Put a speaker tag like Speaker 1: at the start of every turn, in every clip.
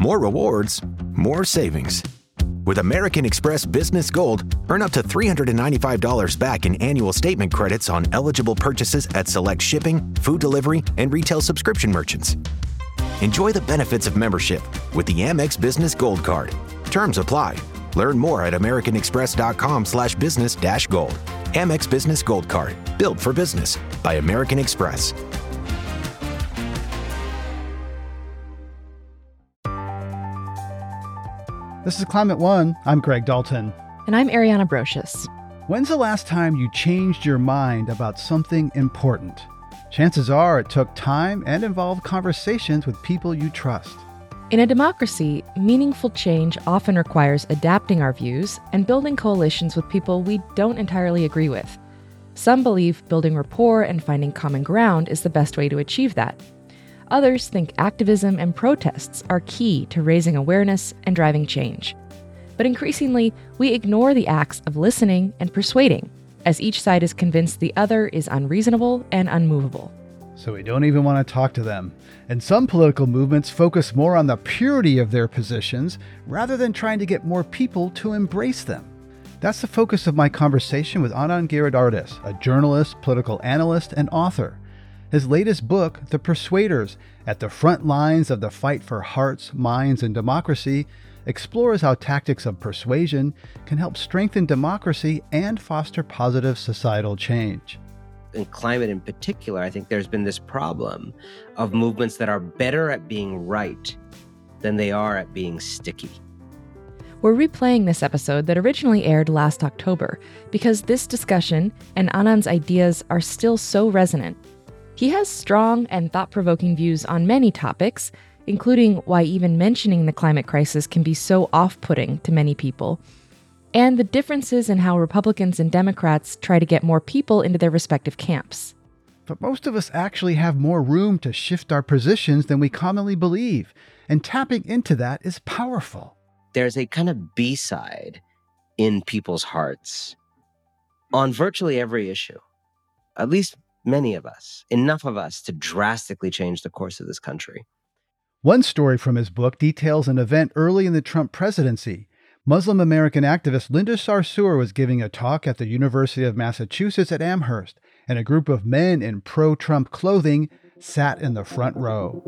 Speaker 1: More rewards, more savings. With American Express Business Gold, earn up to $395 back in annual statement credits on eligible purchases at select shipping, food delivery, and retail subscription merchants. Enjoy the benefits of membership with the Amex Business Gold Card. Terms apply. Learn more at americanexpress.com/business-gold. Amex Business Gold Card. Built for business by American Express.
Speaker 2: This is Climate One. I'm Greg Dalton.
Speaker 3: And I'm Ariana Brocious.
Speaker 2: When's the last time you changed your mind about something important? Chances are it took time and involved conversations with people you trust.
Speaker 3: In a democracy, meaningful change often requires adapting our views and building coalitions with people we don't entirely agree with. Some believe building rapport and finding common ground is the best way to achieve that. Others think activism and protests are key to raising awareness and driving change. But increasingly, we ignore the acts of listening and persuading, as each side is convinced the other is unreasonable and unmovable.
Speaker 2: So we don't even want to talk to them. And some political movements focus more on the purity of their positions rather than trying to get more people to embrace them. That's the focus of my conversation with Anand Giridharadas, a journalist, political analyst, and author. His latest book, The Persuaders, At the Front Lines of the Fight for Hearts, Minds, and Democracy, explores how tactics of persuasion can help strengthen democracy and foster positive societal change.
Speaker 4: In climate in particular, I think there's been this problem of movements that are better at being right than they are at being sticky.
Speaker 3: We're replaying this episode that originally aired last October because this discussion and Anand's ideas are still so resonant. He has strong and thought-provoking views on many topics, including why even mentioning the climate crisis can be so off-putting to many people, and the differences in how Republicans and Democrats try to get more people into their respective camps.
Speaker 2: But most of us actually have more room to shift our positions than we commonly believe, and tapping into that is powerful.
Speaker 4: There's a kind of B-side in people's hearts on virtually every issue, at least many of us, enough of us to drastically change the course of this country.
Speaker 2: One story from his book details an event early in the Trump presidency. Muslim American activist Linda Sarsour was giving a talk at the University of Massachusetts at Amherst, and a group of men in pro-Trump clothing sat in the front row.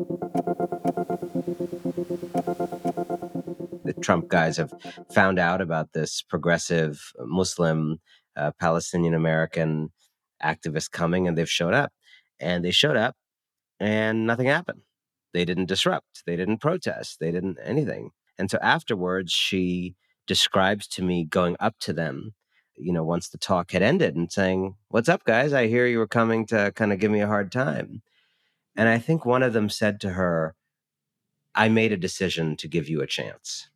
Speaker 4: The Trump guys have found out about this progressive Muslim Palestinian American activists coming, and they've showed up. And they showed up, and nothing happened. They didn't disrupt. They didn't protest. They didn't anything. And so afterwards, she describes to me going up to them, once the talk had ended, and saying, "What's up, guys? I hear you were coming to kind of give me a hard time." And I think one of them said to her, "I made a decision to give you a chance."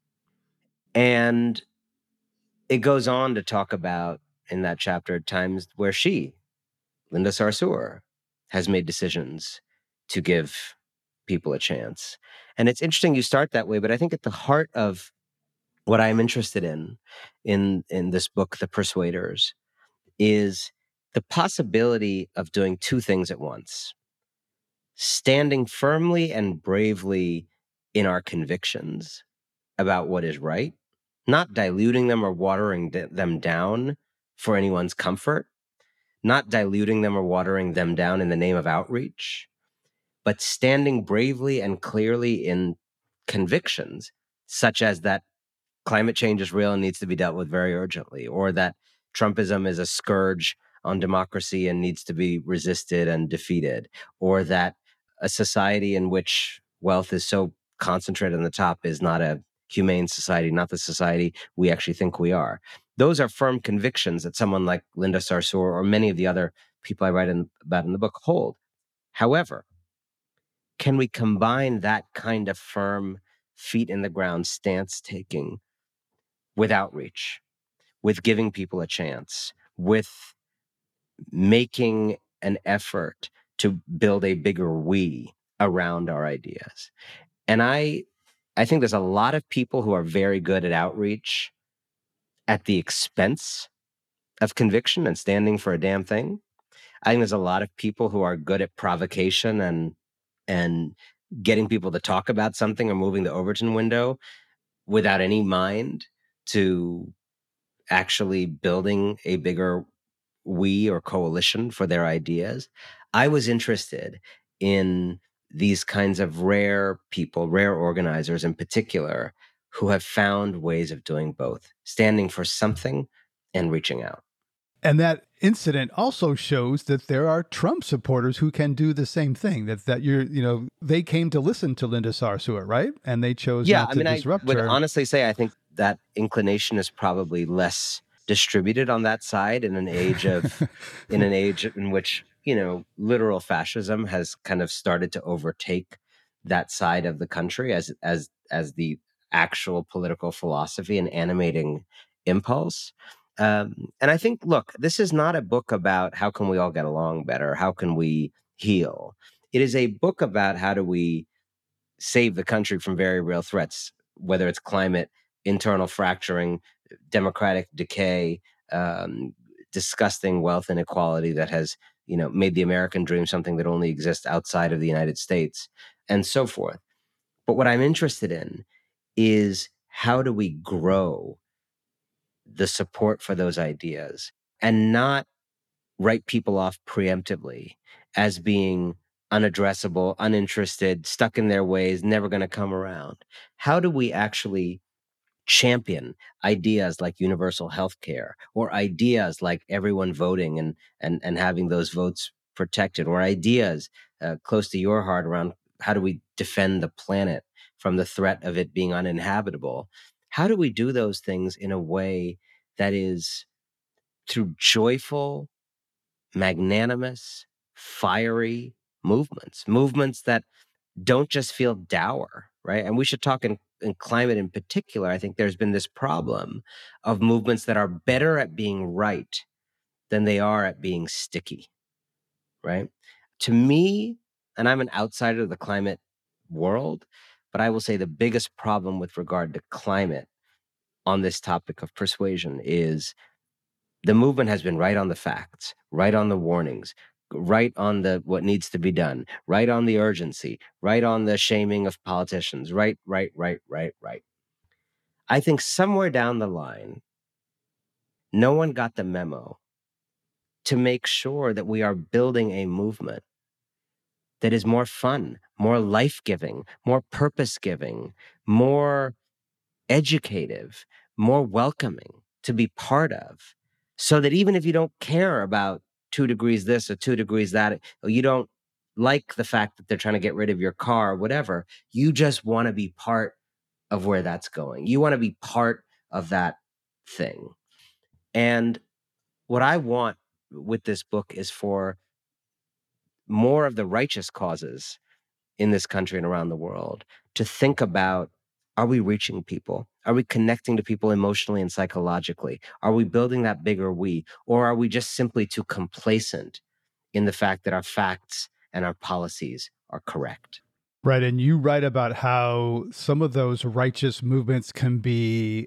Speaker 4: And it goes on to talk about, in that chapter, times where she, Linda Sarsour, has made decisions to give people a chance. And it's interesting you start that way, but I think at the heart of what I'm interested in this book, The Persuaders, is the possibility of doing two things at once. Standing firmly and bravely in our convictions about what is right, not diluting them or watering them down for anyone's comfort, not diluting them or watering them down in the name of outreach, but standing bravely and clearly in convictions such as that climate change is real and needs to be dealt with very urgently, or that Trumpism is a scourge on democracy and needs to be resisted and defeated, or that a society in which wealth is so concentrated on the top is not a humane society, not the society we actually think we are. Those are firm convictions that someone like Linda Sarsour or many of the other people I write about in the book hold. However, can we combine that kind of firm, feet in the ground stance taking with outreach, with giving people a chance, with making an effort to build a bigger we around our ideas? And I think there's a lot of people who are very good at outreach at the expense of conviction and standing for a damn thing. I think there's a lot of people who are good at provocation and getting people to talk about something or moving the Overton window without any mind to actually building a bigger we or coalition for their ideas. I was interested in these kinds of rare people, rare organizers in particular, who have found ways of doing both, standing for something and reaching out.
Speaker 2: And that incident also shows that there are Trump supporters who can do the same thing. That they came to listen to Linda Sarsour, right? And they chose
Speaker 4: Yeah,
Speaker 2: not
Speaker 4: I
Speaker 2: to
Speaker 4: mean, I
Speaker 2: disrupt
Speaker 4: would
Speaker 2: her.
Speaker 4: honestly say I think that inclination is probably less distributed on that side in an age in which, literal fascism has kind of started to overtake that side of the country as the actual political philosophy and animating impulse. And I think, look, this is not a book about how can we all get along better, how can we heal. It is a book about how do we save the country from very real threats, whether it's climate, internal fracturing, democratic decay, um, disgusting wealth inequality that has, made the American dream something that only exists outside of the United States, and so forth. But what I'm interested in is how do we grow the support for those ideas and not write people off preemptively as being unaddressable, uninterested, stuck in their ways, never going to come around. How do we actually champion ideas like universal health care, or ideas like everyone voting and having those votes protected, or ideas close to your heart around how do we defend the planet from the threat of it being uninhabitable? How do we do those things in a way that is through joyful, magnanimous, fiery movements that don't just feel dour, right? And we should talk in climate in particular. I think there's been this problem of movements that are better at being right than they are at being sticky, right? To me, and I'm an outsider of the climate world, but I will say the biggest problem with regard to climate on this topic of persuasion is the movement has been right on the facts, right on the warnings, right on the what needs to be done, right on the urgency, right on the shaming of politicians, right. I think somewhere down the line, no one got the memo to make sure that we are building a movement that is more fun, more life-giving, more purpose-giving, more educative, more welcoming to be part of, so that even if you don't care about 2 degrees this or 2 degrees that, or you don't like the fact that they're trying to get rid of your car or whatever, you just want to be part of where that's going. You want to be part of that thing. And what I want with this book is for more of the righteous causes in this country and around the world to think about, are we reaching people? Are we connecting to people emotionally and psychologically? Are we building that bigger we? Or are we just simply too complacent in the fact that our facts and our policies are correct?
Speaker 2: Right. And you write about how some of those righteous movements can be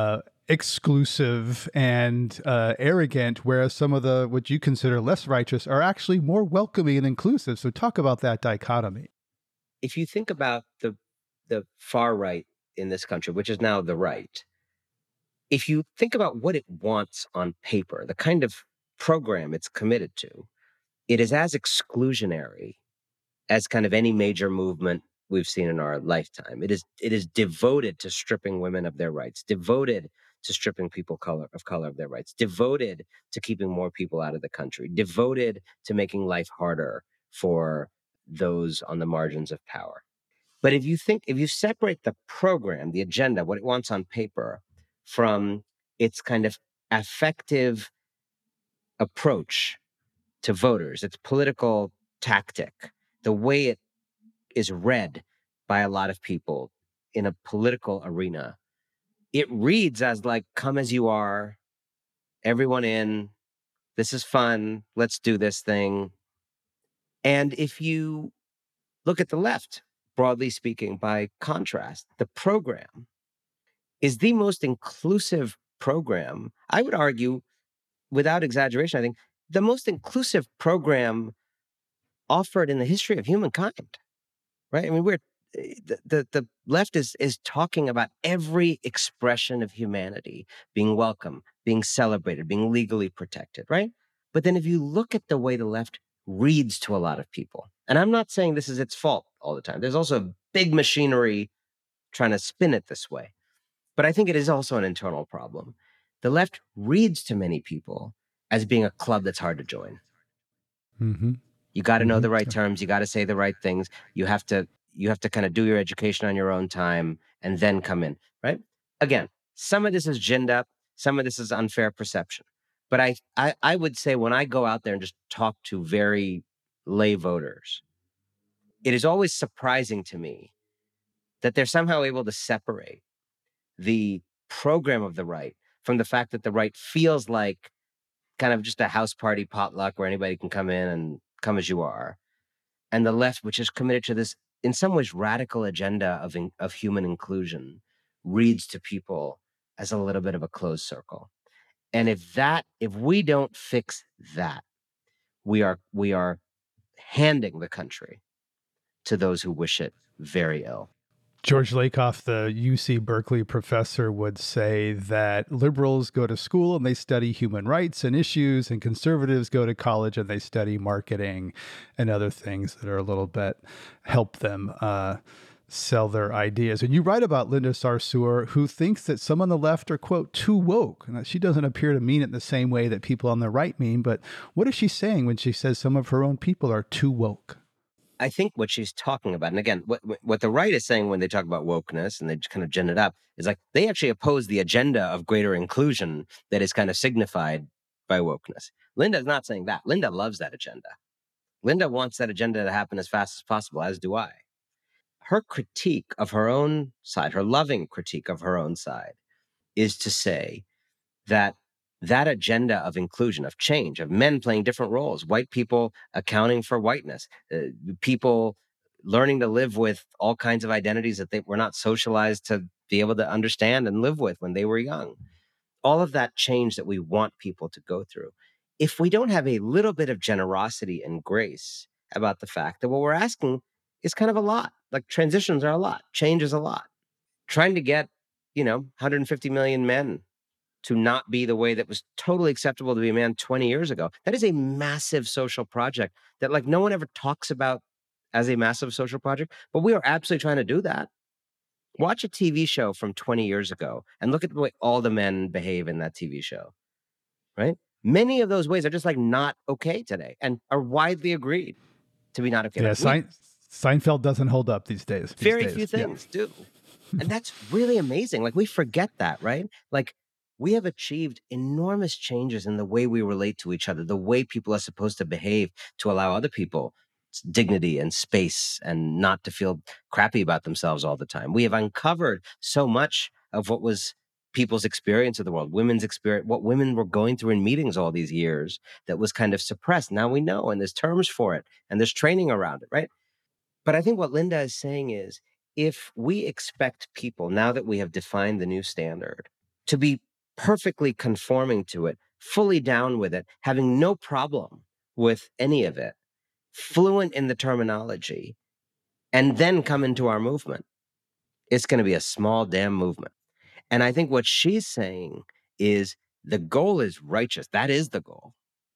Speaker 2: exclusive and arrogant, whereas some of the what you consider less righteous are actually more welcoming and inclusive. So talk about that dichotomy.
Speaker 4: If you think about the far right in this country, which is now the right, if you think about what it wants on paper, the kind of program it's committed to, it is as exclusionary as kind of any major movement we've seen in our lifetime. It is devoted to stripping women of their rights, devoted to stripping people of color of their rights, devoted to keeping more people out of the country, devoted to making life harder for those on the margins of power. But if you separate the program, the agenda, what it wants on paper, from its kind of affective approach to voters, its political tactic, the way it is read by a lot of people in a political arena, it reads as like, come as you are, everyone in, this is fun, let's do this thing. And if you look at the left, broadly speaking, by contrast, the program is the most inclusive program, I would argue, without exaggeration, I think the most inclusive program offered in the history of humankind. right? I mean, the left is talking about every expression of humanity being welcome, being celebrated, being legally protected, right? But then if you look at the way the left reads to a lot of people, and I'm not saying this is its fault all the time. There's also a big machinery trying to spin it this way. But I think it is also an internal problem. The left reads to many people as being a club that's hard to join.
Speaker 2: Mm-hmm.
Speaker 4: You got to know the right
Speaker 2: Yeah.
Speaker 4: terms. You got to say the right things. You have to kind of do your education on your own time and then come in, right? Again, some of this is ginned up. Some of this is unfair perception. But I would say when I go out there and just talk to very lay voters, it is always surprising to me that they're somehow able to separate the program of the right from the fact that the right feels like kind of just a house party potluck where anybody can come in and come as you are, and the left, which is committed to this, in some ways, radical agenda of human inclusion, reads to people as a little bit of a closed circle. And if we don't fix that, we are handing the country to those who wish it very ill.
Speaker 2: George Lakoff, the UC Berkeley professor, would say that liberals go to school and they study human rights and issues, and conservatives go to college and they study marketing and other things that are a little bit help them sell their ideas. And you write about Linda Sarsour, who thinks that some on the left are, quote, too woke. And she doesn't appear to mean it in the same way that people on the right mean. But what is she saying when she says some of her own people are too woke?
Speaker 4: I think what she's talking about, and again, what the right is saying when they talk about wokeness and they kind of gin it up, is like they actually oppose the agenda of greater inclusion that is kind of signified by wokeness. Linda's not saying that. Linda loves that agenda. Linda wants that agenda to happen as fast as possible, as do I. Her critique of her own side, her loving critique of her own side, is to say that that agenda of inclusion, of change, of men playing different roles, white people accounting for whiteness, people learning to live with all kinds of identities that they were not socialized to be able to understand and live with when they were young. All of that change that we want people to go through. If we don't have a little bit of generosity and grace about the fact that what we're asking is kind of a lot, like transitions are a lot, change is a lot. Trying to get, 150 million men to not be the way that was totally acceptable to be a man 20 years ago. That is a massive social project that like no one ever talks about as a massive social project, but we are absolutely trying to do that. Watch a TV show from 20 years ago and look at the way all the men behave in that TV show, right? Many of those ways are just like not okay today and are widely agreed to be not okay.
Speaker 2: Yeah,
Speaker 4: Like
Speaker 2: Seinfeld doesn't hold up these days.
Speaker 4: Very few things do. And that's really amazing. Like we forget that, right? Like we have achieved enormous changes in the way we relate to each other, the way people are supposed to behave to allow other people dignity and space and not to feel crappy about themselves all the time. We have uncovered so much of what was people's experience of the world, women's experience, what women were going through in meetings all these years that was kind of suppressed. Now we know, and there's terms for it, and there's training around it, right? But I think what Linda is saying is if we expect people, now that we have defined the new standard, to be perfectly conforming to it, fully down with it, having no problem with any of it, fluent in the terminology, and then come into our movement, it's going to be a small damn movement. And I think what she's saying is the goal is righteous. That is the goal.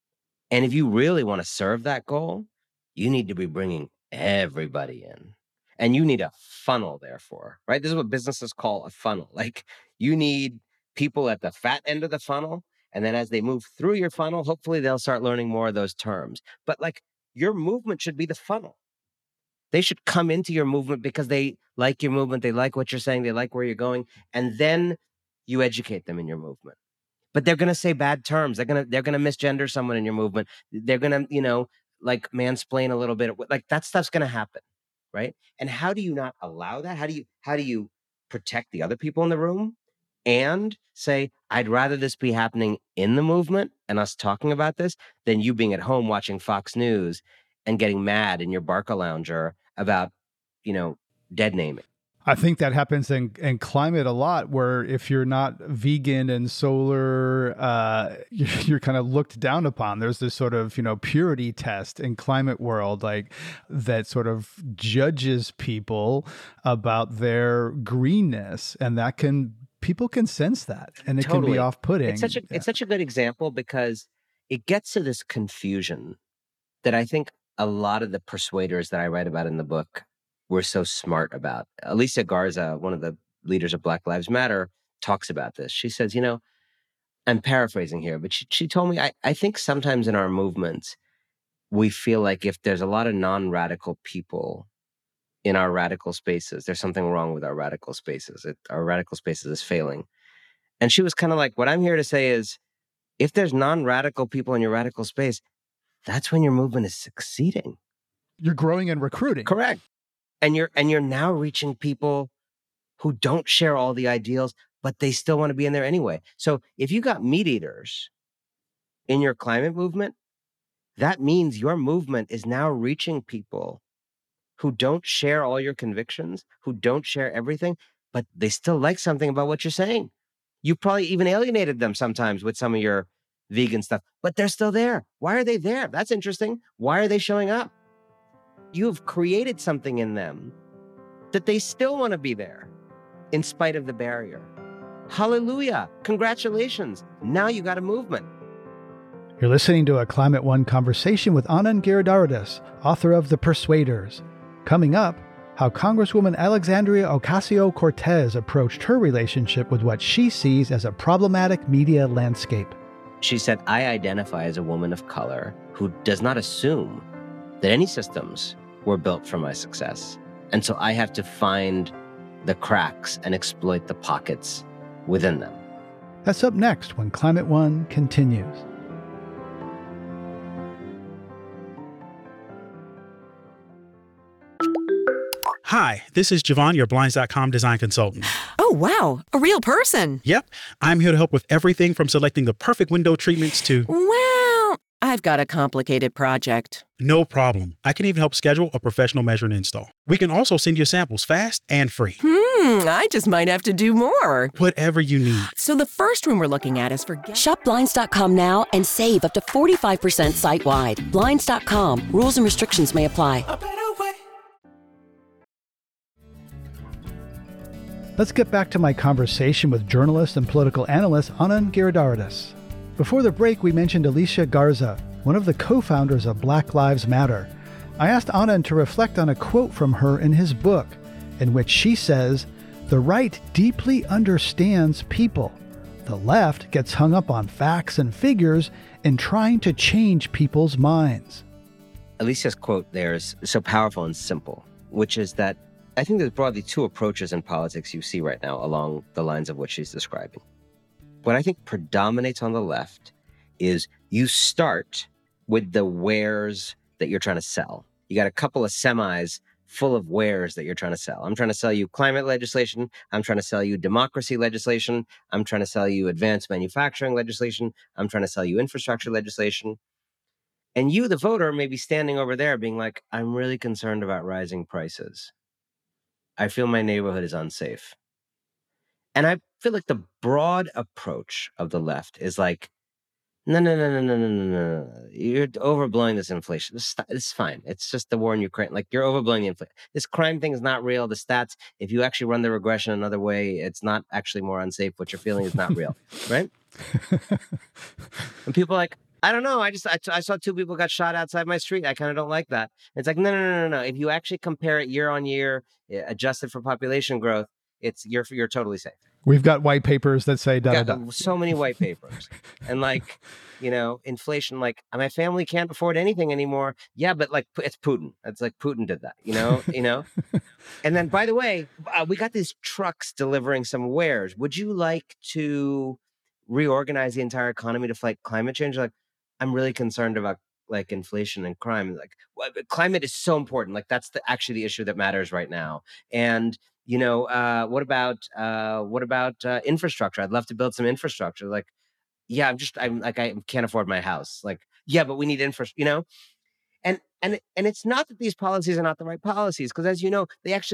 Speaker 4: And if you really want to serve that goal, you need to be bringing everybody in. And you need a funnel, therefore, right? This is what businesses call a funnel. Like you need people at the fat end of the funnel. And then as they move through your funnel, hopefully they'll start learning more of those terms. But like your movement should be the funnel. They should come into your movement because they like your movement. They like what you're saying. They like where you're going. And then you educate them in your movement. But they're going to say bad terms. They're going to misgender someone in your movement. They're going to, like mansplain a little bit. Like that stuff's going to happen, right? And how do you not allow that? How do you protect the other people in the room and say, I'd rather this be happening in the movement and us talking about this than you being at home watching Fox News and getting mad in your Barca lounger about, dead naming.
Speaker 2: I think that happens in climate a lot, where if you're not vegan and solar, you're kind of looked down upon. There's this sort of, purity test in climate world, like that sort of judges people about their greenness. And people can sense that, and it can be
Speaker 4: Totally.
Speaker 2: off-putting.
Speaker 4: It's such a good example because it gets to this confusion that I think a lot of the persuaders that I write about in the book were so smart about. Alicia Garza, one of the leaders of Black Lives Matter, talks about this. She says, I'm paraphrasing here, but she told me, I think sometimes in our movements, we feel like if there's a lot of non-radical people in our radical spaces, there's something wrong with our radical spaces. Our radical spaces is failing. And she was kind of like, what I'm here to say is, if there's non-radical people in your radical space, that's when your movement is succeeding.
Speaker 2: You're growing and recruiting.
Speaker 4: Correct. And you're now reaching people who don't share all the ideals, but they still want to be in there anyway. So if you got meat eaters in your climate movement, that means your movement is now reaching people who don't share all your convictions, who don't share everything, but they still like something about what you're saying. You probably even alienated them sometimes with some of your vegan stuff, but they're still there. Why are they there? That's interesting. Why are they showing up? You've created something in them that they still want to be there in spite of the barrier. Hallelujah. Congratulations. Now you got a movement.
Speaker 2: You're listening to a Climate One conversation with Anand Giridharadas, author of The Persuaders. Coming up, how Congresswoman Alexandria Ocasio-Cortez approached her relationship with what she sees as a problematic media landscape.
Speaker 4: She said, I identify as a woman of color who does not assume that any systems were built for my success. And so I have to find the cracks and exploit the pockets within them.
Speaker 2: That's up next when Climate One continues.
Speaker 5: Hi, this is Javon, your Blinds.com design consultant.
Speaker 6: Oh, wow. A real person.
Speaker 5: Yep. I'm here to help with everything from selecting the perfect window treatments to...
Speaker 6: Well, I've got a complicated project.
Speaker 5: No problem. I can even help schedule a professional measure and install. We can also send you samples fast and free.
Speaker 6: I just might have to do more.
Speaker 5: Whatever you need.
Speaker 6: So the first room we're looking at is for...
Speaker 7: Shop Blinds.com now and save up to 45% site-wide. Blinds.com. Rules and restrictions may apply.
Speaker 2: Let's get back to my conversation with journalist and political analyst Anand Giridharadas. Before the break, we mentioned Alicia Garza, one of the co-founders of Black Lives Matter. I asked Anand to reflect on a quote from her in his book, in which she says, "The right deeply understands people. The left gets hung up on facts and figures in trying to change people's minds."
Speaker 4: Alicia's quote there is so powerful and simple, which is that I think there's broadly two approaches in politics you see right now along the lines of what she's describing. What I think predominates on the left is you start with the wares that you're trying to sell. You got a couple of semis full of wares that you're trying to sell. I'm trying to sell you climate legislation. I'm trying to sell you democracy legislation. I'm trying to sell you advanced manufacturing legislation. I'm trying to sell you infrastructure legislation. And you, the voter, may be standing over there being like, I'm really concerned about rising prices. I feel my neighborhood is unsafe. And I feel like the broad approach of the left is like, no. You're overblowing this inflation. It's fine. It's just the war in Ukraine. Like, you're overblowing the inflation. This crime thing is not real. The stats, if you actually run the regression another way, it's not actually more unsafe. What you're feeling is not real, right? And people are like, I don't know. I saw two people got shot outside my street. I kind of don't like that. It's like, no. If you actually compare it year on year, adjusted for population growth, you're totally safe.
Speaker 2: We've got white papers that say da.
Speaker 4: So many white papers. And like, inflation, like my family can't afford anything anymore. Yeah, but like it's Putin. It's like Putin did that, you know? And then, by the way, we got these trucks delivering some wares. Would you like to reorganize the entire economy to fight climate change? Like, I'm really concerned about like inflation and crime. Like, climate is so important. Like, that's actually the issue that matters right now. And what about infrastructure? I'd love to build some infrastructure. Like, yeah, I can't afford my house. Like, yeah, but we need And it's not that these policies are not the right policies, because as you know, they actually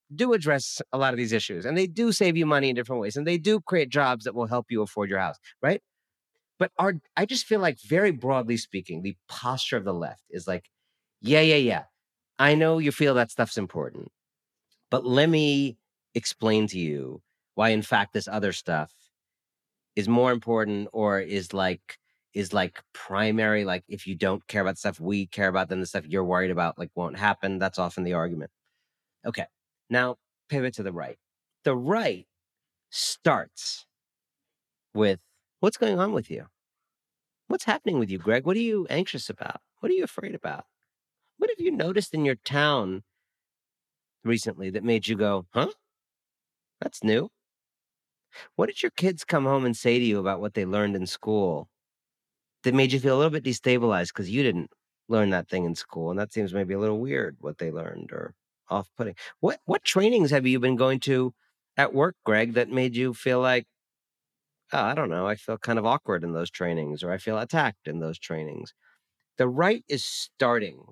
Speaker 4: do address a lot of these issues, and they do save you money in different ways, and they do create jobs that will help you afford your house, right? But I just feel like, very broadly speaking, the posture of the left is like, yeah. I know you feel that stuff's important, but let me explain to you why, in fact, this other stuff is more important, or is like primary. Like, if you don't care about the stuff we care about, then the stuff you're worried about like won't happen. That's often the argument. Okay, now pivot to the right. The right starts with, what's going on with you? What's happening with you, Greg? What are you anxious about? What are you afraid about? What have you noticed in your town recently that made you go, huh? That's new. What did your kids come home and say to you about what they learned in school that made you feel a little bit destabilized because you didn't learn that thing in school? And that seems maybe a little weird, what they learned, or off-putting. What trainings have you been going to at work, Greg, that made you feel like, oh, I don't know, I feel kind of awkward in those trainings, or I feel attacked in those trainings? The right is starting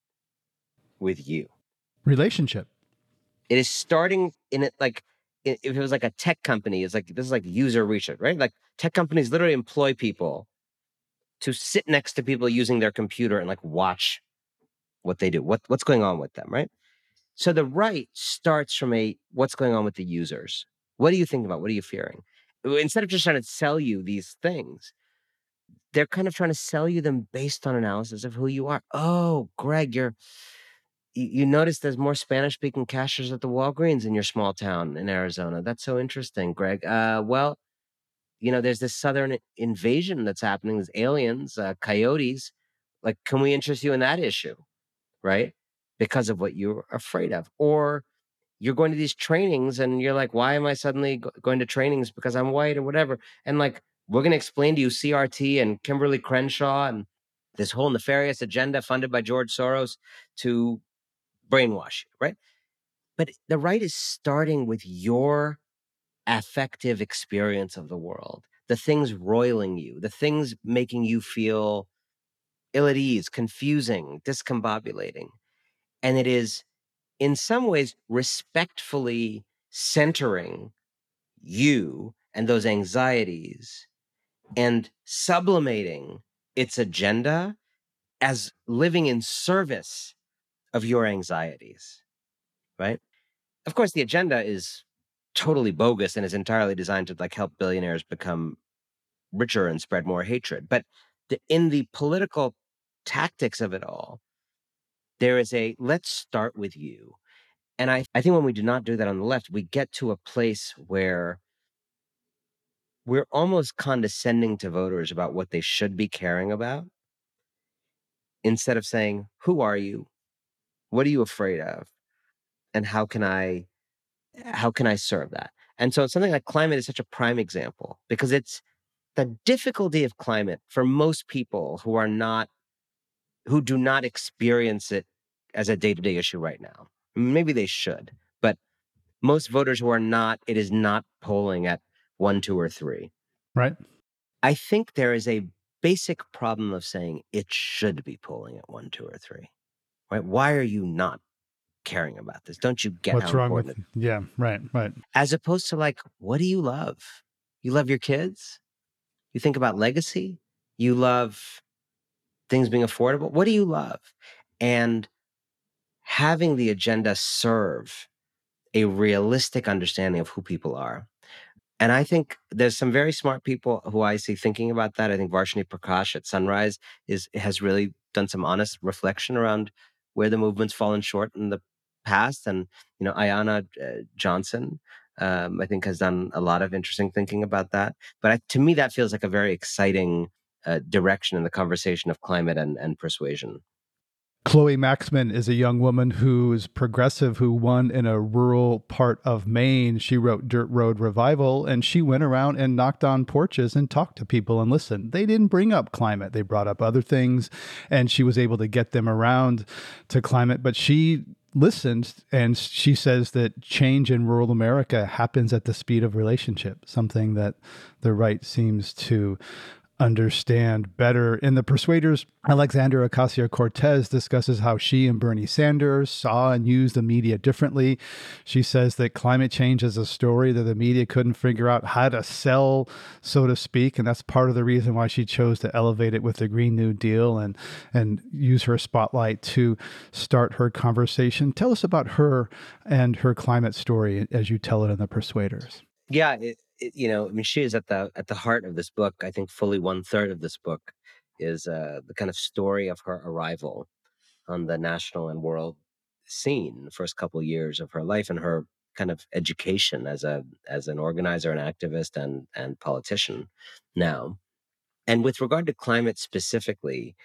Speaker 4: with you.
Speaker 2: Relationship.
Speaker 4: It is starting in it, like, if it was like a tech company, it's like, this is like user research, right? Like, tech companies literally employ people to sit next to people using their computer and like watch what they do, what's going on with them, right? So the right starts from what's going on with the users. What are you thinking about? What are you fearing? Instead of just trying to sell you these things, they're kind of trying to sell you them based on analysis of who you are. Oh, Greg, you notice there's more Spanish-speaking cashiers at the Walgreens in your small town in Arizona. That's so interesting, Greg. Well, there's this southern invasion that's happening. There's aliens, coyotes. Like, can we interest you in that issue, right? Because of what you're afraid of. Or you're going to these trainings and you're like, why am I suddenly going to trainings because I'm white or whatever? And like, we're going to explain to you CRT and Kimberly Crenshaw and this whole nefarious agenda funded by George Soros to brainwash you, right? But the right is starting with your affective experience of the world, the things roiling you, the things making you feel ill at ease, confusing, discombobulating. And it is, in some ways, respectfully centering you and those anxieties and sublimating its agenda as living in service of your anxieties, right? Of course, the agenda is totally bogus and is entirely designed to like help billionaires become richer and spread more hatred. But in the political tactics of it all, there is let's start with you. And I think when we do not do that on the left, we get to a place where we're almost condescending to voters about what they should be caring about, instead of saying, who are you? What are you afraid of? And how can I serve that? And so something like climate is such a prime example, because it's the difficulty of climate for most people who do not experience it as a day-to-day issue right now. Maybe they should, but most voters who are not, it is not polling at 1, 2, or 3.
Speaker 2: Right.
Speaker 4: I think there is a basic problem of saying it should be polling at 1, 2, or 3. Right? Why are you not caring about this? Don't you get
Speaker 2: what's
Speaker 4: how
Speaker 2: wrong
Speaker 4: important
Speaker 2: with? Yeah, right.
Speaker 4: As opposed to like, what do you love? You love your kids? You think about legacy? You love things being affordable? What do you love? And having the agenda serve a realistic understanding of who people are. And I think there's some very smart people who I see thinking about that. I think Varshini Prakash at Sunrise has really done some honest reflection around where the movement's fallen short in the past. And, Ayanna Johnson, I think, has done a lot of interesting thinking about that. But to me, that feels like a very exciting direction in the conversation of climate and persuasion.
Speaker 2: Chloe Maxman is a young woman who's progressive, who won in a rural part of Maine. She wrote Dirt Road Revival, and she went around and knocked on porches and talked to people and listened. They didn't bring up climate. They brought up other things, and she was able to get them around to climate. But she listened, and she says that change in rural America happens at the speed of relationship, something that the right seems to understand better. In The Persuaders, Alexandra Ocasio-Cortez discusses how she and Bernie Sanders saw and used the media differently. She says that climate change is a story that the media couldn't figure out how to sell, so to speak, and that's part of the reason why she chose to elevate it with the Green New Deal and use her spotlight to start her conversation. Tell us about her and her climate story as you tell it in The Persuaders.
Speaker 4: Yeah, I mean, she is at the heart of this book. I think fully 1/3 of this book is the kind of story of her arrival on the national and world scene, the first couple of years of her life, and her kind of education as an organizer, an activist, and politician now. And with regard to climate specifically,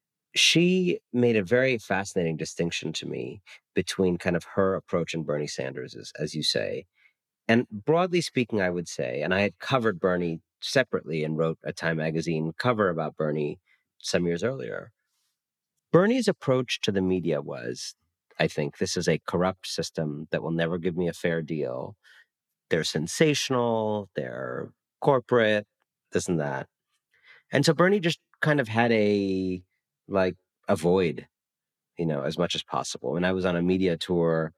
Speaker 4: she made a very fascinating distinction to me between kind of her approach and Bernie Sanders, as you say. And broadly speaking, I would say, and I had covered Bernie separately and wrote a Time magazine cover about Bernie some years earlier. Bernie's approach to the media was, I think, this is a corrupt system that will never give me a fair deal. They're sensational, they're corporate, this and that. And so Bernie just kind of had like, avoid, as much as possible. When I was on a media tour,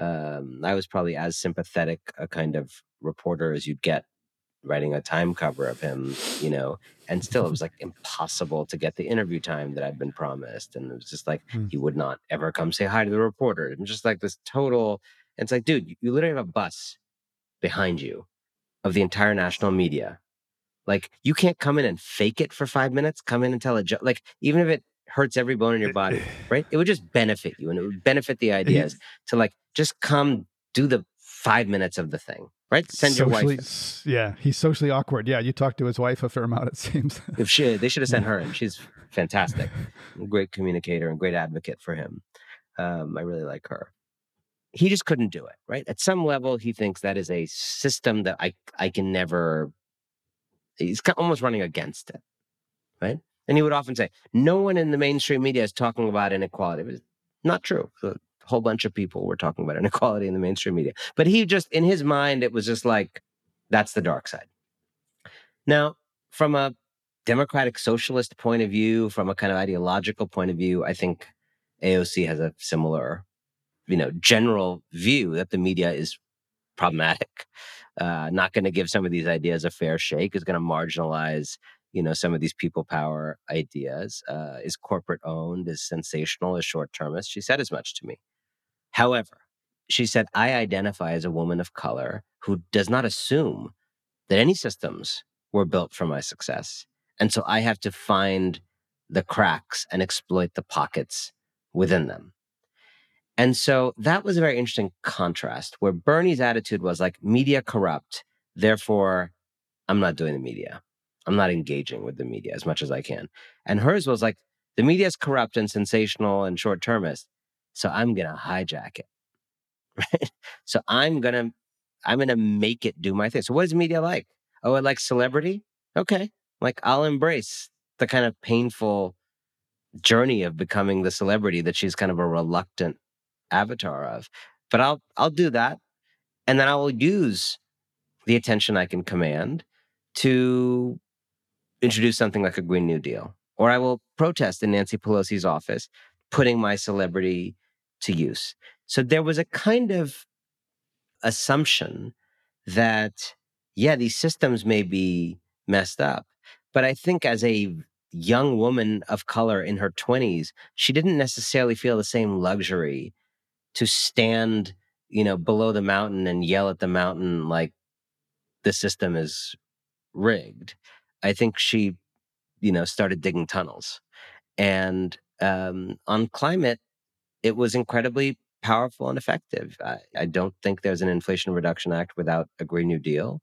Speaker 4: I was probably as sympathetic a kind of reporter as you'd get writing a Time cover of him, and still it was like impossible to get the interview time that I'd been promised. And it was just like, he would not ever come say hi to the reporter. And just like this total, and it's like, dude, you literally have a bus behind you of the entire national media. Like, you can't come in and fake it for 5 minutes, come in and tell a joke. Like, even if it hurts every bone in your body, right? It would just benefit you, and it would benefit the ideas to like, just come do the 5 minutes of the thing, right? Send your wife.
Speaker 2: Yeah, he's socially awkward. Yeah, you talked to his wife a fair amount, it seems.
Speaker 4: They should have sent her in. She's fantastic. Great communicator and great advocate for him. I really like her. He just couldn't do it, right? At some level, he thinks that is a system that I can never. He's almost running against it, right? And he would often say, no one in the mainstream media is talking about inequality. But it's not true. A whole bunch of people were talking about inequality in the mainstream media. But he just, in his mind, it was just like, that's the dark side. Now, from a democratic socialist point of view, from a kind of ideological point of view, I think AOC has a similar, general view that the media is problematic, not going to give some of these ideas a fair shake, is going to marginalize, some of these people power ideas, is corporate owned, is sensational, is short-termist. She said as much to me. However, she said, I identify as a woman of color who does not assume that any systems were built for my success. And so I have to find the cracks and exploit the pockets within them. And so that was a very interesting contrast, where Bernie's attitude was like, media corrupt, therefore I'm not doing the media. I'm not engaging with the media as much as I can. And hers was like, the media is corrupt and sensational and short-termist, so I'm going to hijack it, right? So I'm going to make it do my thing. So what is media like? Oh, it likes celebrity? Okay. Like, I'll embrace the kind of painful journey of becoming the celebrity that she's kind of a reluctant avatar of. But I'll do that. And then I will use the attention I can command to introduce something like a Green New Deal. Or I will protest in Nancy Pelosi's office, putting my celebrity to use. So there was a kind of assumption that, yeah, these systems may be messed up. But I think as a young woman of color in her 20s, she didn't necessarily feel the same luxury to stand, below the mountain and yell at the mountain like the system is rigged. I think she, started digging tunnels. And on climate, it was incredibly powerful and effective. I don't think there's an Inflation Reduction Act without a Green New Deal.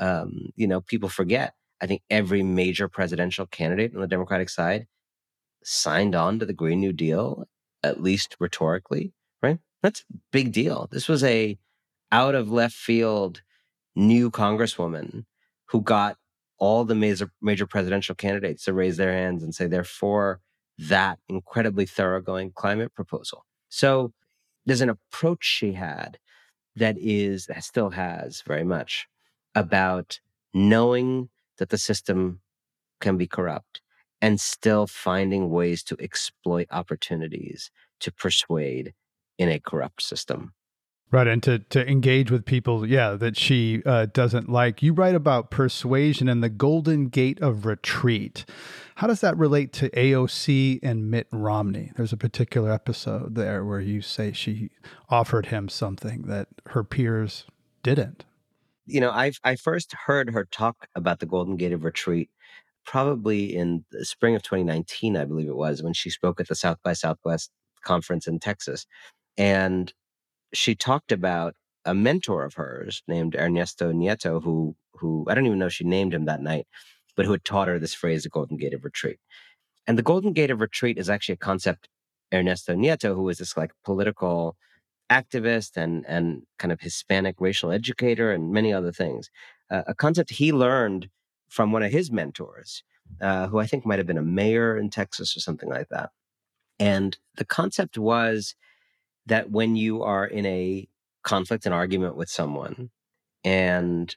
Speaker 4: People forget. I think every major presidential candidate on the Democratic side signed on to the Green New Deal, at least rhetorically, right? That's a big deal. This was a out of left field new congresswoman who got all the major presidential candidates to raise their hands and say they're for that incredibly thoroughgoing climate proposal. So there's an approach she had that still has very much, about knowing that the system can be corrupt and still finding ways to exploit opportunities to persuade in a corrupt system.
Speaker 2: Right, and to engage with people, that she doesn't like. You write about persuasion and the Golden Gate of Retreat. How does that relate to AOC and Mitt Romney? There's a particular episode there where you say she offered him something that her peers didn't.
Speaker 4: I first heard her talk about the Golden Gate of Retreat probably in the spring of 2019, I believe it was, when she spoke at the South by Southwest conference in Texas. And she talked about a mentor of hers named Ernesto Nieto, who I don't even know if she named him that night, but who had taught her this phrase, the Golden Gate of Retreat. And the Golden Gate of Retreat is actually a concept Ernesto Nieto, who was this like political activist and kind of Hispanic racial educator and many other things, a concept he learned from one of his mentors, who I think might have been a mayor in Texas or something like that. And the concept was that when you are in a conflict, an argument with someone, and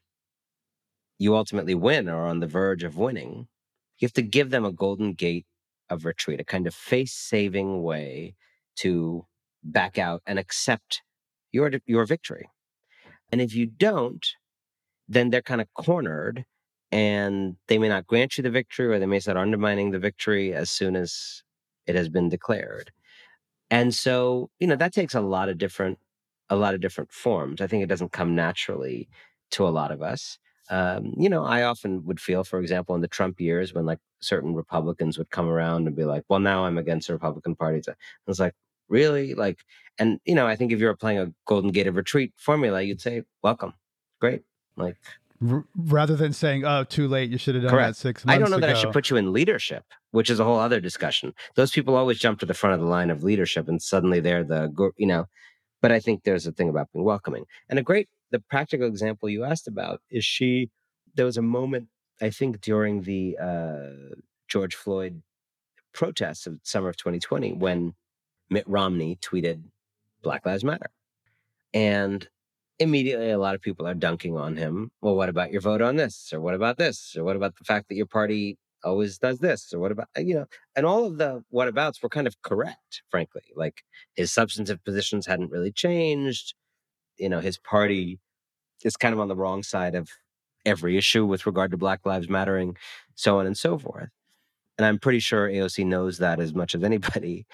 Speaker 4: you ultimately win or are on the verge of winning, you have to give them a golden gate of retreat, a kind of face-saving way to back out and accept your victory. And if you don't, then they're kind of cornered, and they may not grant you the victory, or they may start undermining the victory as soon as it has been declared. And so, that takes a lot of different forms. I think it doesn't come naturally to a lot of us. I often would feel, for example, in the Trump years when like certain Republicans would come around and be like, well, now I'm against the Republican Party. I was like, really? And I think if you were playing a Golden Gate of Retreat formula, you'd say, welcome. Great.
Speaker 2: Rather than saying, oh, too late, you should have done that 6 months ago.
Speaker 4: I don't know that I should put you in leadership, which is a whole other discussion. Those people always jump to the front of the line of leadership and suddenly they're but I think there's a thing about being welcoming. And the practical example you asked about is there was a moment, I think, during the George Floyd protests of summer of 2020 when Mitt Romney tweeted Black Lives Matter. And immediately a lot of people are dunking on him. Well, what about your vote on this? Or what about this? Or what about the fact that your party always does this? Or what about, and all of the whatabouts were kind of correct, frankly. Like his substantive positions hadn't really changed. His party is kind of on the wrong side of every issue with regard to Black Lives Mattering, so on and so forth. And I'm pretty sure AOC knows that as much as anybody.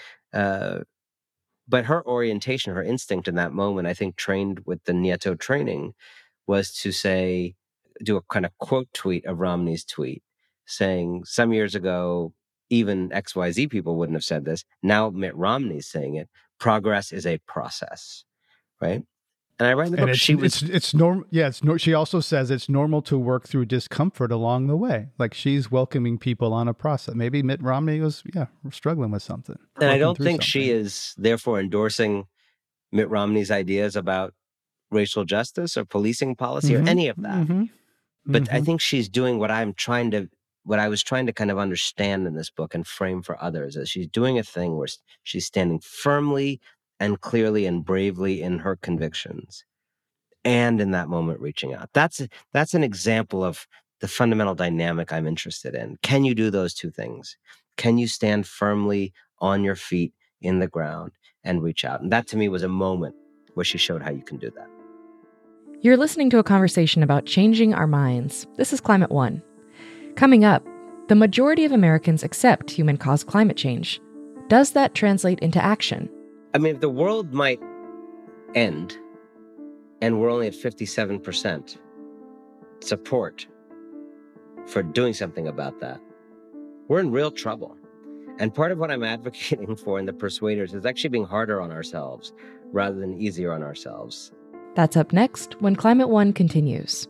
Speaker 4: But her orientation, her instinct in that moment, I think trained with the Nieto training, was to do a kind of quote tweet of Romney's tweet saying, some years ago, even XYZ people wouldn't have said this. Now Mitt Romney's saying it. Progress is a process, right? And I write in the book,
Speaker 2: it's normal. Yeah, she also says it's normal to work through discomfort along the way. Like she's welcoming people on a process. Maybe Mitt Romney was, struggling with something.
Speaker 4: And I don't think she is therefore endorsing Mitt Romney's ideas about racial justice or policing policy or any of that. Mm-hmm. But I think she's doing what I was trying to kind of understand in this book and frame for others, is she's doing a thing where she's standing firmly and clearly and bravely in her convictions, and in that moment reaching out. That's an example of the fundamental dynamic I'm interested in. Can you do those two things? Can you stand firmly on your feet in the ground and reach out? And that to me was a moment where she showed how you can do that.
Speaker 3: You're listening to a conversation about changing our minds. This is Climate One. Coming up, the majority of Americans accept human-caused climate change. Does that translate into action?
Speaker 4: I mean, if the world might end and we're only at 57% support for doing something about that, we're in real trouble. And part of what I'm advocating for in The Persuaders is actually being harder on ourselves rather than easier on ourselves.
Speaker 3: That's up next when Climate One continues.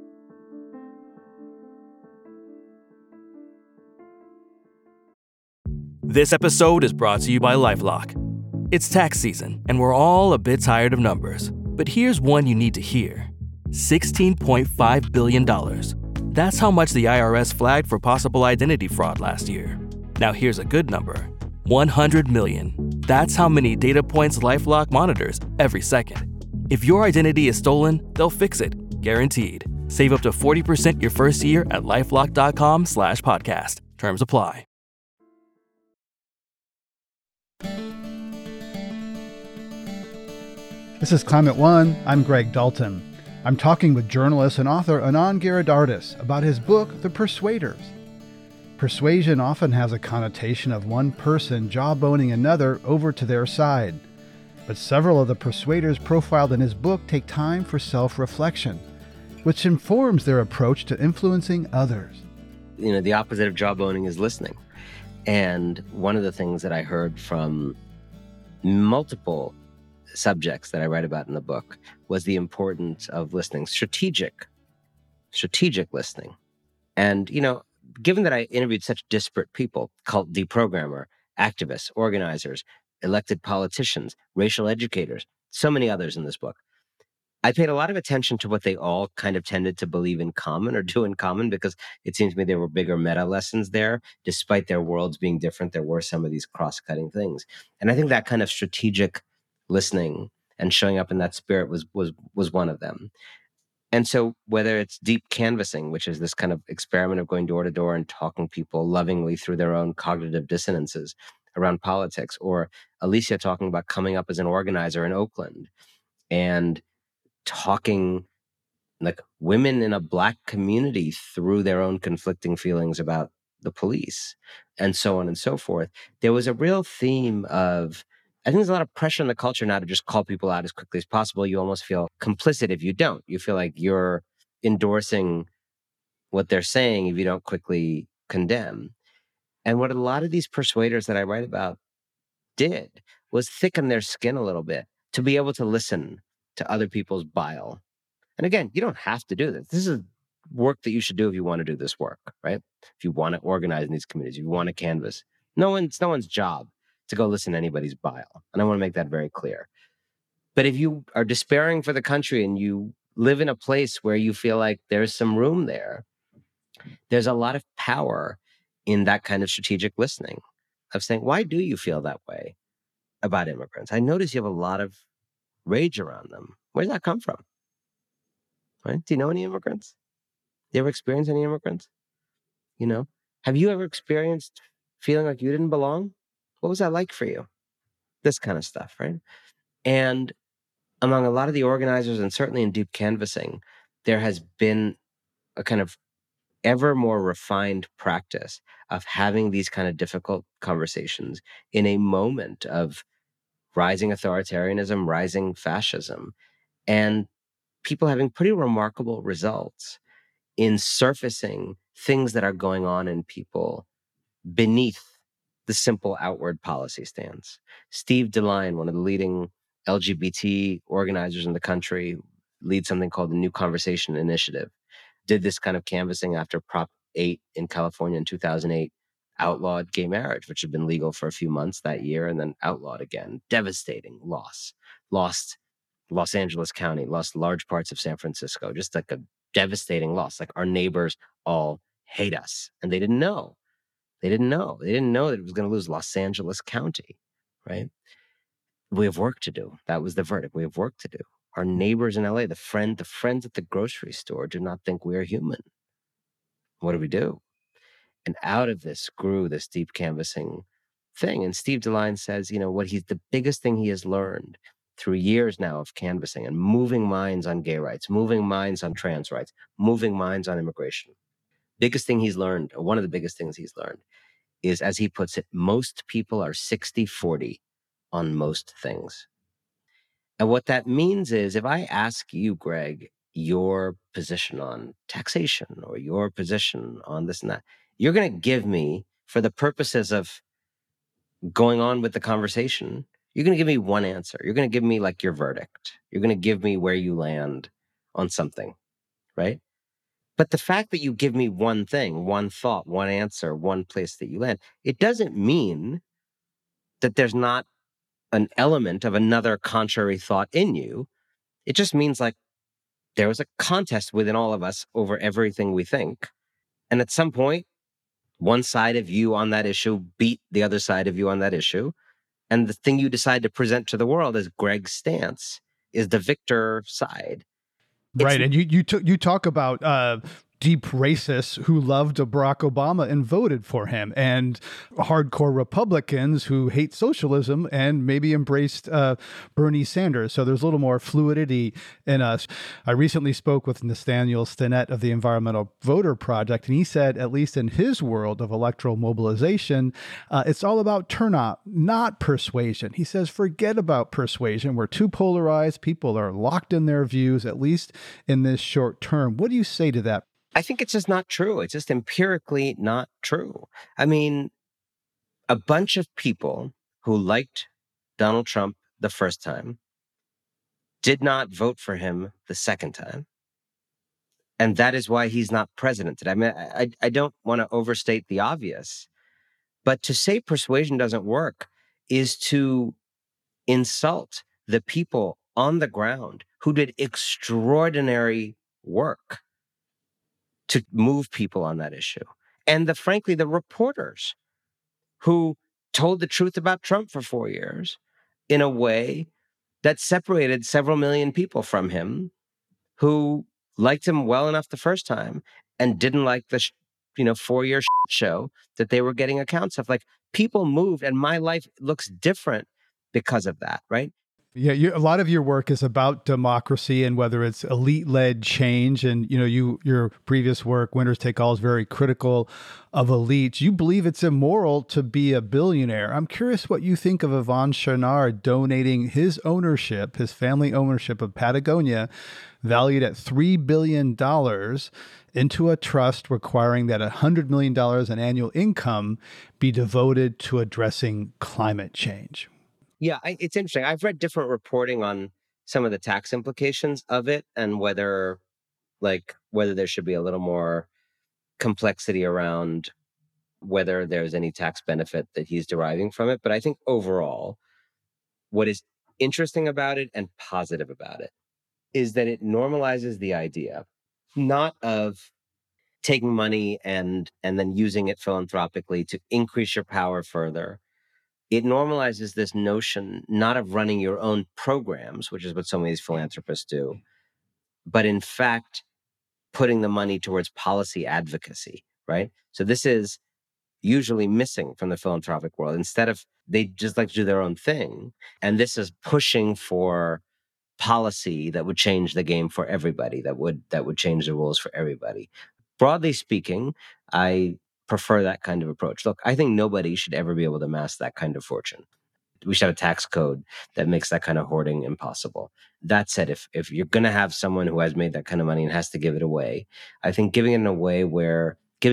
Speaker 8: This episode is brought to you by LifeLock. It's tax season, and we're all a bit tired of numbers. But here's one you need to hear. $16.5 billion. That's how much the IRS flagged for possible identity fraud last year. Now here's a good number. 100 million. That's how many data points LifeLock monitors every second. If your identity is stolen, they'll fix it, guaranteed. Save up to 40% your first year at LifeLock.com/podcast. Terms apply.
Speaker 2: This is Climate One. I'm Greg Dalton. I'm talking with journalist and author Anand Giridharadas about his book, The Persuaders. Persuasion often has a connotation of one person jawboning another over to their side. But several of the persuaders profiled in his book take time for self-reflection, which informs their approach to influencing others.
Speaker 4: You know, the opposite of jawboning is listening. And one of the things that I heard from multiple subjects that I write about in the book was the importance of listening, strategic listening. And, you know, given that I interviewed such disparate people, cult deprogrammer, activists, organizers, elected politicians, racial educators, so many others in this book, I paid a lot of attention to what they all kind of tended to believe in common or do in common, because it seems to me there were bigger meta lessons there. Despite their worlds being different, there were some of these cross-cutting things. And I think that kind of strategic listening and showing up in that spirit was one of them. And so whether it's deep canvassing, which is this kind of experiment of going door to door and talking people lovingly through their own cognitive dissonances around politics, or Alicia talking about coming up as an organizer in Oakland and talking like women in a Black community through their own conflicting feelings about the police, and so on and so forth. There was a real theme of, I think there's a lot of pressure in the culture now to just call people out as quickly as possible. You almost feel complicit if you don't. You feel like you're endorsing what they're saying if you don't quickly condemn. And what a lot of these persuaders that I write about did was thicken their skin a little bit to be able to listen to other people's bile. And again, you don't have to do this. This is work that you should do if you want to do this work, right? If you want to organize in these communities, if you want to canvass. It's no one's job to go listen to anybody's bile. And I want to make that very clear. But if you are despairing for the country and you live in a place where you feel like there's some room there, there's a lot of power in that kind of strategic listening of saying, why do you feel that way about immigrants? I notice you have a lot of rage around them. Where does that come from? Right? Do you know any immigrants? Do you ever experience any immigrants? You know, have you ever experienced feeling like you didn't belong? What was that like for you? This kind of stuff, right? And among a lot of the organizers, and certainly in deep canvassing, there has been a kind of ever more refined practice of having these kind of difficult conversations in a moment of rising authoritarianism, rising fascism, and people having pretty remarkable results in surfacing things that are going on in people beneath the simple outward policy stance. Steve DeLine, one of the leading LGBT organizers in the country, leads something called the New Conversation Initiative, did this kind of canvassing after Prop 8 in California in 2008 outlawed gay marriage, which had been legal for a few months that year and then outlawed again. Devastating loss. Lost Los Angeles County, lost large parts of San Francisco, just like a devastating loss. Like our neighbors all hate us. And they didn't know. They didn't know that it was going to lose Los Angeles County, right? We have work to do. That was the verdict. We have work to do. Our neighbors in LA, the friends at the grocery store do not think we are human. What do we do? And out of this grew this deep canvassing thing. And Steve DeLine says, the biggest thing he has learned through years now of canvassing and moving minds on gay rights, moving minds on trans rights, moving minds on immigration. Biggest thing he's learned, or one of the biggest things he's learned, is, as he puts it, most people are 60-40 on most things. And what that means is, if I ask you, Greg, your position on taxation or your position on this and that, you're going to give me, for the purposes of going on with the conversation, you're going to give me one answer. You're going to give me like your verdict. You're going to give me where you land on something, right? But the fact that you give me one thing, one thought, one answer, one place that you land, it doesn't mean that there's not an element of another contrary thought in you. It just means like there was a contest within all of us over everything we think. And at some point, one side of you on that issue beat the other side of you on that issue. And the thing you decide to present to the world as Greg's stance is the victor side.
Speaker 2: Right. And you talk about deep racists who loved Barack Obama and voted for him, and hardcore Republicans who hate socialism and maybe embraced Bernie Sanders. So there's a little more fluidity in us. I recently spoke with Nathaniel Stinnett of the Environmental Voter Project, and he said, at least in his world of electoral mobilization, it's all about turnout, not persuasion. He says, forget about persuasion. We're too polarized. People are locked in their views, at least in this short term. What do you say to that?
Speaker 4: I think it's just not true. It's just empirically not true. I mean, a bunch of people who liked Donald Trump the first time did not vote for him the second time. And that is why he's not president today. I mean, I don't want to overstate the obvious, but to say persuasion doesn't work is to insult the people on the ground who did extraordinary work to move people on that issue. And frankly, the reporters who told the truth about Trump for 4 years in a way that separated several million people from him who liked him well enough the first time and didn't like the 4-year show that they were getting accounts of. Like, people moved, and my life looks different because of that, right?
Speaker 2: Yeah, a lot of your work is about democracy and whether it's elite-led change. And your previous work, Winners Take All, is very critical of elites. You believe it's immoral to be a billionaire. I'm curious what you think of Yvon Chouinard donating his family ownership of Patagonia, valued at $3 billion, into a trust requiring that $100 million in annual income be devoted to addressing climate change.
Speaker 4: Yeah, it's interesting. I've read different reporting on some of the tax implications of it and whether there should be a little more complexity around whether there's any tax benefit that he's deriving from it. But I think overall, what is interesting about it and positive about it is that it normalizes the idea not of taking money and then using it philanthropically to increase your power further. It normalizes this notion not of running your own programs, which is what so many of these philanthropists do, but in fact, putting the money towards policy advocacy, right? So this is usually missing from the philanthropic world. Instead of, they just like to do their own thing. And this is pushing for policy that would change the game for everybody, that would change the rules for everybody. Broadly speaking, I prefer that kind of approach. Look, I think nobody should ever be able to amass that kind of fortune. We should have a tax code that makes that kind of hoarding impossible. That said, if you're going to have someone who has made that kind of money and has to give it away, I think giving it in a way where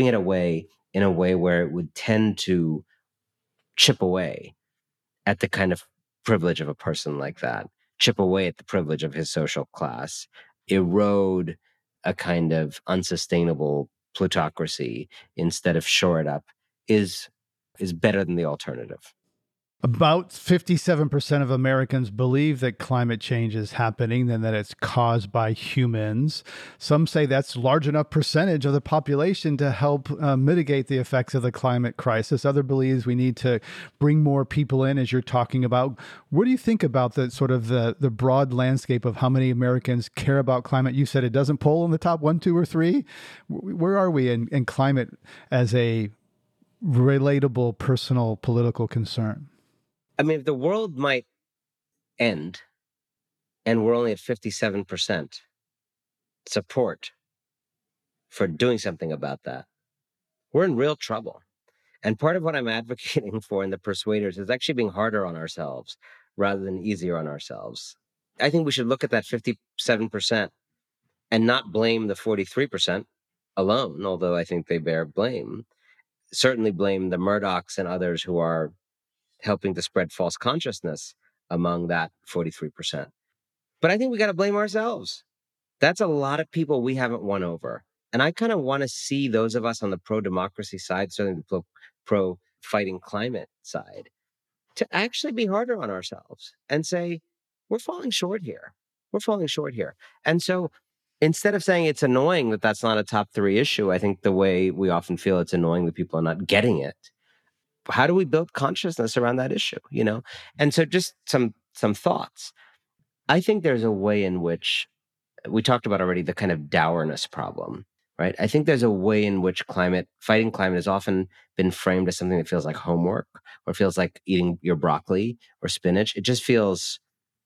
Speaker 4: it would tend to chip away at the kind of privilege of a person like that, chip away at the privilege of his social class, erode a kind of unsustainable plutocracy instead of shore it up is better than the alternative.
Speaker 2: About 57% of Americans believe that climate change is happening and that it's caused by humans. Some say that's large enough percentage of the population to help mitigate the effects of the climate crisis. Other believes we need to bring more people in, as you're talking about. What do you think about the sort of the broad landscape of how many Americans care about climate? You said it doesn't poll in the top 1, 2, or 3. Where are we in climate as a relatable, personal, political concern?
Speaker 4: I mean, if the world might end and we're only at 57% support for doing something about that, we're in real trouble. And part of what I'm advocating for in the Persuaders is actually being harder on ourselves rather than easier on ourselves. I think we should look at that 57% and not blame the 43% alone, although I think they bear blame. Certainly blame the Murdochs and others who are helping to spread false consciousness among that 43%. But I think we got to blame ourselves. That's a lot of people we haven't won over. And I kind of want to see those of us on the pro-democracy side, certainly the pro-fighting climate side, to actually be harder on ourselves and say, we're falling short here. We're falling short here. And so instead of saying it's annoying that that's not a top 3 issue, I think the way we often feel it's annoying that people are not getting it. How do we build consciousness around that issue, And so just some thoughts. I think there's a way in which we talked about already the kind of dourness problem, right? I think there's a way in which fighting climate has often been framed as something that feels like homework, or feels like eating your broccoli or spinach. It feels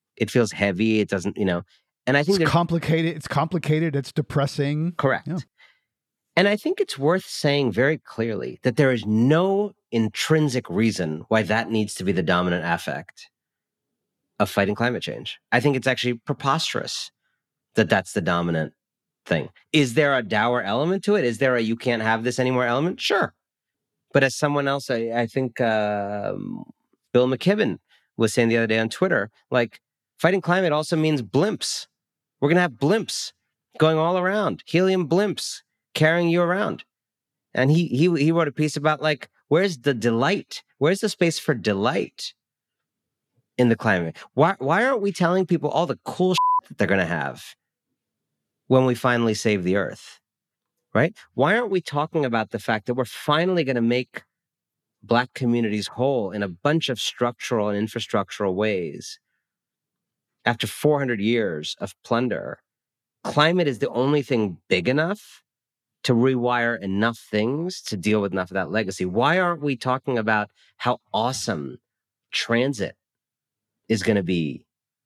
Speaker 4: heavy. It doesn't, and I think
Speaker 2: it's complicated. It's depressing.
Speaker 4: Correct.
Speaker 2: Yeah.
Speaker 4: And I think it's worth saying very clearly that there is no intrinsic reason why that needs to be the dominant affect of fighting climate change. I think it's actually preposterous that that's the dominant thing. Is there a dour element to it? Is there a you can't have this anymore element? Sure. But as someone else, I think Bill McKibben was saying the other day on Twitter, like, fighting climate also means blimps. We're going to have blimps going all around, helium blimps carrying you around. And he wrote a piece about, like, where's the delight? Where's the space for delight in the climate? Why aren't we telling people all the cool shit that they're going to have when we finally save the earth, right? Why aren't we talking about the fact that we're finally going to make Black communities whole in a bunch of structural and infrastructural ways after 400 years of plunder? Climate is the only thing big enough to rewire enough things to deal with enough of that legacy. Why aren't we talking about how awesome transit is going to be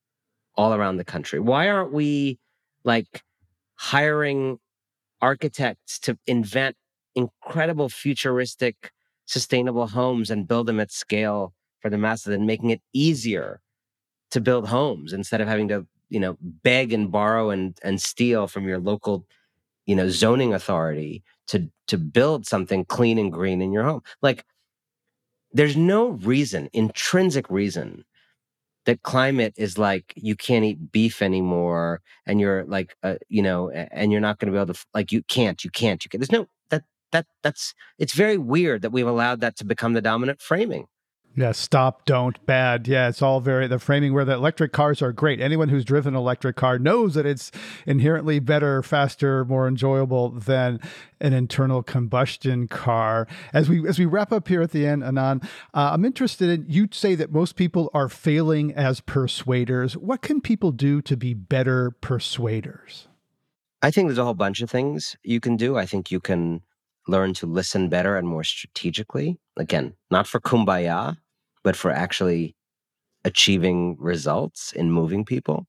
Speaker 4: all around the country? Why aren't we, like, hiring architects to invent incredible futuristic sustainable homes and build them at scale for the masses, and making it easier to build homes instead of having to, beg and borrow and steal from your local, zoning authority to build something clean and green in your home? Like, there's no intrinsic reason that climate is like, you can't eat beef anymore, and you're like, and you're not going to be able to, like, you can't. There's no, that's, it's very weird that we've allowed that to become the dominant framing.
Speaker 2: Yeah, stop, don't, bad. Yeah, it's all the framing where the electric cars are great. Anyone who's driven an electric car knows that it's inherently better, faster, more enjoyable than an internal combustion car. As we wrap up here at the end, Anand, I'm interested in, you'd say that most people are failing as persuaders. What can people do to be better persuaders?
Speaker 4: I think there's a whole bunch of things you can do. I think you can learn to listen better and more strategically. Again, not for kumbaya, but for actually achieving results in moving people.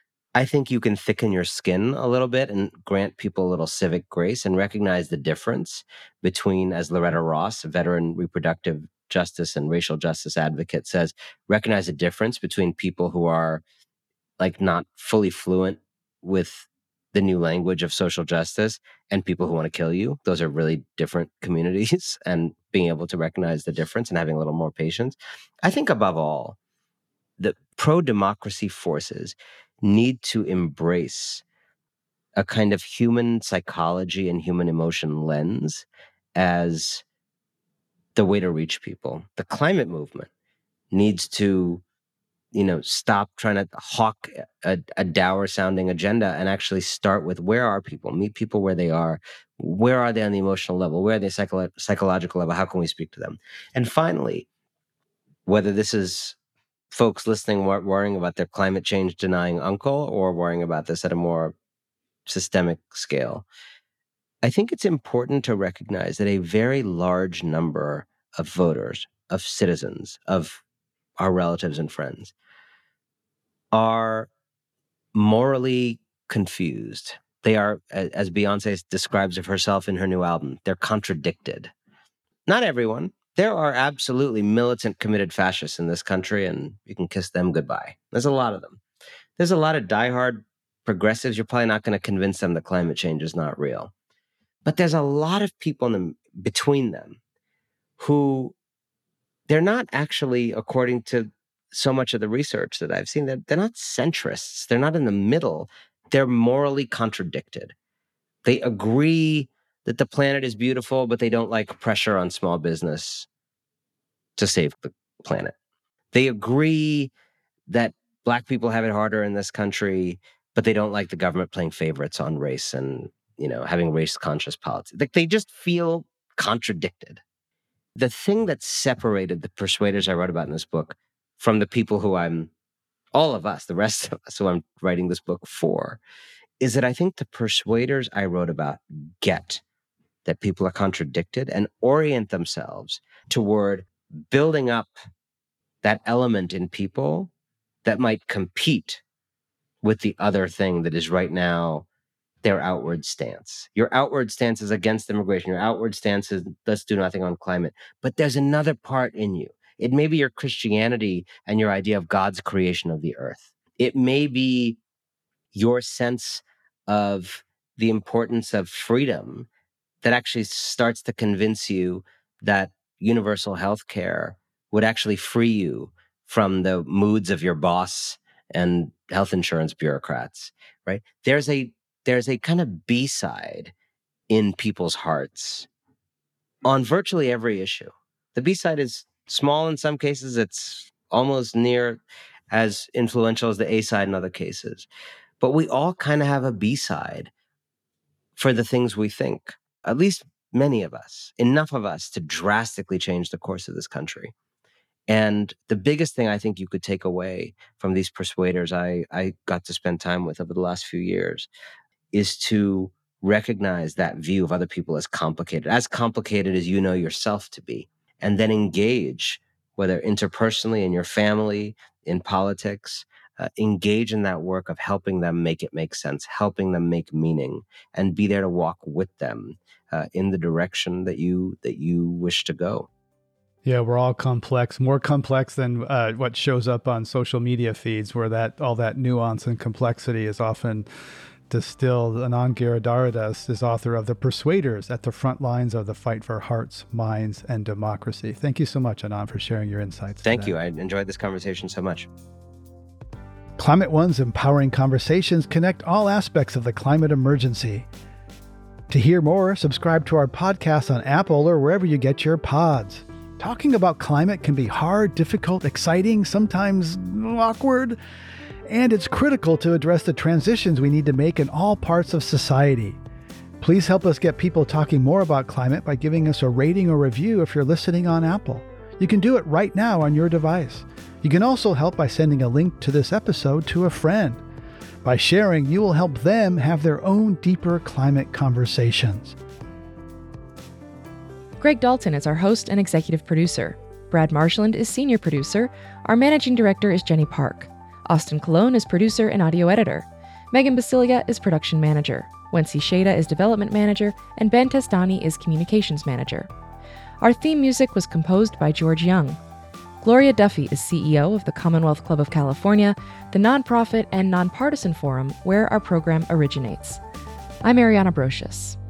Speaker 4: I think you can thicken your skin a little bit and grant people a little civic grace and recognize the difference between, as Loretta Ross, a veteran reproductive justice and racial justice advocate, says, recognize the difference between people who are, like, not fully fluent with the new language of social justice and people who want to kill you. Those are really different communities, and being able to recognize the difference and having a little more patience. I think above all, the pro-democracy forces need to embrace a kind of human psychology and human emotion lens as the way to reach people. The climate movement needs to stop trying to hawk a dour sounding agenda and actually start with, where are people? Meet people where they are. Where are they on the emotional level? Where are they psychological level? How can we speak to them? And finally, whether this is folks listening worrying about their climate change denying uncle, or worrying about this at a more systemic scale, I think it's important to recognize that a very large number of voters, of citizens, of our relatives and friends, are morally confused. They are, as Beyonce describes of herself in her new album, they're contradicted. Not everyone. There are absolutely militant, committed fascists in this country, and you can kiss them goodbye. There's a lot of them. There's a lot of diehard progressives. You're probably not going to convince them that climate change is not real. But there's a lot of people between them who, they're not actually, according to so much of the research that I've seen, they're not centrists. They're not in the middle. They're morally contradicted. They agree that the planet is beautiful, but they don't like pressure on small business to save the planet. They agree that Black people have it harder in this country, but they don't like the government playing favorites on race and, having race-conscious politics. They just feel contradicted. The thing that separated the persuaders I wrote about in this book from the people who all of us, the rest of us who I'm writing this book for, is that I think the persuaders I wrote about get that people are contradicted and orient themselves toward building up that element in people that might compete with the other thing that is right now their outward stance. Your outward stance is against immigration. Your outward stance is let's do nothing on climate. But there's another part in you. It may be your Christianity and your idea of God's creation of the earth. It may be your sense of the importance of freedom that actually starts to convince you that universal health care would actually free you from the moods of your boss and health insurance bureaucrats, right? There's a kind of B-side in people's hearts on virtually every issue. The B-side is small in some cases. It's almost near as influential as the A-side in other cases. But we all kind of have a B-side for the things we think, at least many of us, enough of us to drastically change the course of this country. And the biggest thing I think you could take away from these persuaders I got to spend time with over the last few years is to recognize that view of other people as complicated as you know yourself to be, and then engage, whether interpersonally in your family, in politics, engage in that work of helping them make it make sense, helping them make meaning, and be there to walk with them in the direction that you wish to go.
Speaker 2: Yeah, we're all complex, more complex than what shows up on social media feeds, where all that nuance and complexity is often distilled. Anand Giridharadas is author of The Persuaders at the Front Lines of the Fight for Hearts, Minds, and Democracy. Thank you so much, Anand, for sharing your insights.
Speaker 4: Thank you. I enjoyed this conversation so much.
Speaker 2: Climate One's empowering conversations connect all aspects of the climate emergency. To hear more, subscribe to our podcast on Apple or wherever you get your pods. Talking about climate can be hard, difficult, exciting, sometimes awkward, and it's critical to address the transitions we need to make in all parts of society. Please help us get people talking more about climate by giving us a rating or review if you're listening on Apple. You can do it right now on your device. You can also help by sending a link to this episode to a friend. By sharing, you will help them have their own deeper climate conversations.
Speaker 3: Greg Dalton is our host and executive producer. Brad Marshland is senior producer. Our managing director is Jenny Park. Austin Colon is producer and audio editor. Megan Basilia is production manager. Wency Shada is development manager. And Ben Testani is communications manager. Our theme music was composed by George Young. Gloria Duffy is CEO of the Commonwealth Club of California, the nonprofit and nonpartisan forum where our program originates. I'm Ariana Brocious.